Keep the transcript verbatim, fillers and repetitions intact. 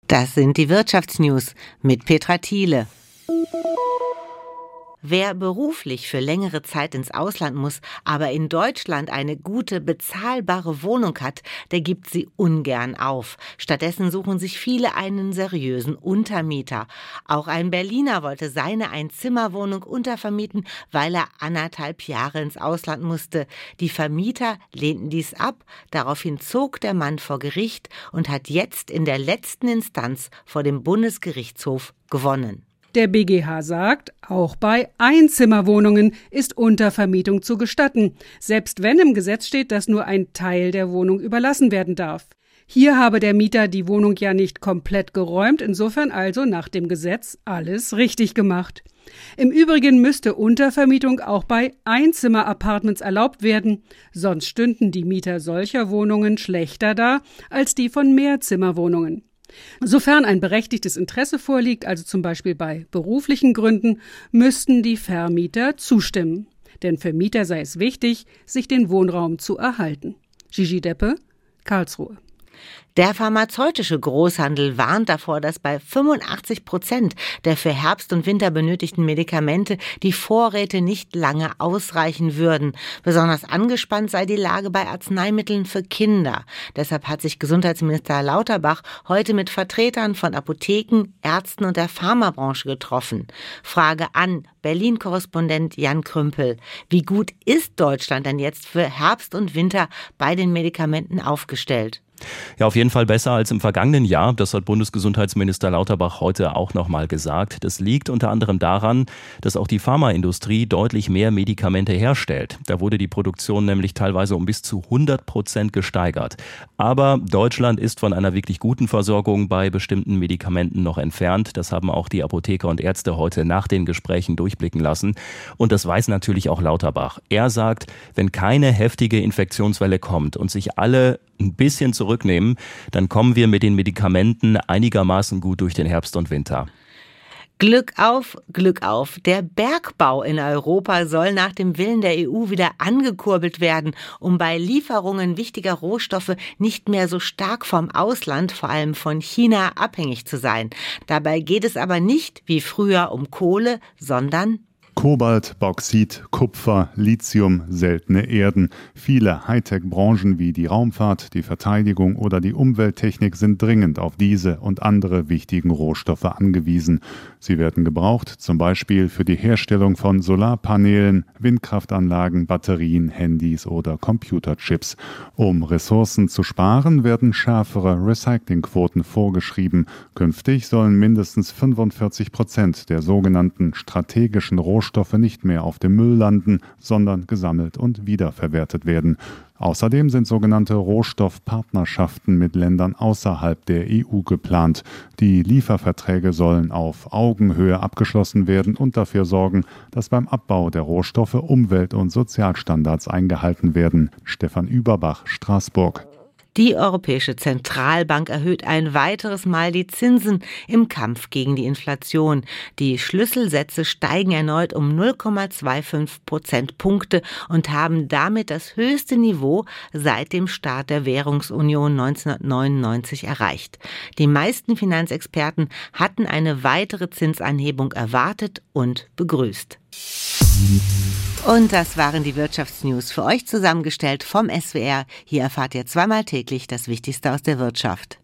Das sind die Wirtschaftsnews mit Petra Thiele. Wer beruflich für längere Zeit ins Ausland muss, aber in Deutschland eine gute, bezahlbare Wohnung hat, der gibt sie ungern auf. Stattdessen suchen sich viele einen seriösen Untermieter. Auch ein Berliner wollte seine Einzimmerwohnung untervermieten, weil er anderthalb Jahre ins Ausland musste. Die Vermieter lehnten dies ab. Daraufhin zog der Mann vor Gericht und hat jetzt in der letzten Instanz vor dem Bundesgerichtshof gewonnen. Der B G H sagt, auch bei Einzimmerwohnungen ist Untervermietung zu gestatten, selbst wenn im Gesetz steht, dass nur ein Teil der Wohnung überlassen werden darf. Hier habe der Mieter die Wohnung ja nicht komplett geräumt, insofern also nach dem Gesetz alles richtig gemacht. Im Übrigen müsste Untervermietung auch bei Einzimmer-Apartments erlaubt werden, sonst stünden die Mieter solcher Wohnungen schlechter da als die von Mehrzimmerwohnungen. Sofern ein berechtigtes Interesse vorliegt, also zum Beispiel bei beruflichen Gründen, müssten die Vermieter zustimmen. Denn für Mieter sei es wichtig, sich den Wohnraum zu erhalten. Gigi Deppe, Karlsruhe. Der pharmazeutische Großhandel warnt davor, dass bei fünfundachtzig Prozent der für Herbst und Winter benötigten Medikamente die Vorräte nicht lange ausreichen würden. Besonders angespannt sei die Lage bei Arzneimitteln für Kinder. Deshalb hat sich Gesundheitsminister Lauterbach heute mit Vertretern von Apotheken, Ärzten und der Pharmabranche getroffen. Frage an Berlin-Korrespondent Jan Krümpel. Wie gut ist Deutschland denn jetzt für Herbst und Winter bei den Medikamenten aufgestellt? Ja, auf jeden Fall besser als im vergangenen Jahr. Das hat Bundesgesundheitsminister Lauterbach heute auch nochmal gesagt. Das liegt unter anderem daran, dass auch die Pharmaindustrie deutlich mehr Medikamente herstellt. Da wurde die Produktion nämlich teilweise um bis zu hundert Prozent gesteigert. Aber Deutschland ist von einer wirklich guten Versorgung bei bestimmten Medikamenten noch entfernt. Das haben auch die Apotheker und Ärzte heute nach den Gesprächen durchblicken lassen. Und das weiß natürlich auch Lauterbach. Er sagt, wenn keine heftige Infektionswelle kommt und sich alle ein bisschen zurücknehmen, dann kommen wir mit den Medikamenten einigermaßen gut durch den Herbst und Winter. Glück auf, Glück auf. Der Bergbau in Europa soll nach dem Willen der E U wieder angekurbelt werden, um bei Lieferungen wichtiger Rohstoffe nicht mehr so stark vom Ausland, vor allem von China, abhängig zu sein. Dabei geht es aber nicht wie früher um Kohle, sondern Kobalt, Bauxit, Kupfer, Lithium, seltene Erden. Viele Hightech-Branchen wie die Raumfahrt, die Verteidigung oder die Umwelttechnik sind dringend auf diese und andere wichtigen Rohstoffe angewiesen. Sie werden gebraucht, zum Beispiel für die Herstellung von Solarpanelen, Windkraftanlagen, Batterien, Handys oder Computerchips. Um Ressourcen zu sparen, werden schärfere Recyclingquoten vorgeschrieben. Künftig sollen mindestens fünfundvierzig Prozent der sogenannten strategischen Rohstoffe nicht mehr auf dem Müll landen, sondern gesammelt und wiederverwertet werden. Außerdem sind sogenannte Rohstoffpartnerschaften mit Ländern außerhalb der E U geplant. Die Lieferverträge sollen auf Augenhöhe abgeschlossen werden und dafür sorgen, dass beim Abbau der Rohstoffe Umwelt- und Sozialstandards eingehalten werden. Stefan Überbach, Straßburg. Die Europäische Zentralbank erhöht ein weiteres Mal die Zinsen im Kampf gegen die Inflation. Die Schlüsselsätze steigen erneut um null Komma fünfundzwanzig Prozentpunkte und haben damit das höchste Niveau seit dem Start der Währungsunion neunzehnhundertneunundneunzig erreicht. Die meisten Finanzexperten hatten eine weitere Zinsanhebung erwartet und begrüßt. Und das waren die Wirtschaftsnews für euch zusammengestellt vom S W R. Hier erfahrt ihr zweimal täglich das Wichtigste aus der Wirtschaft.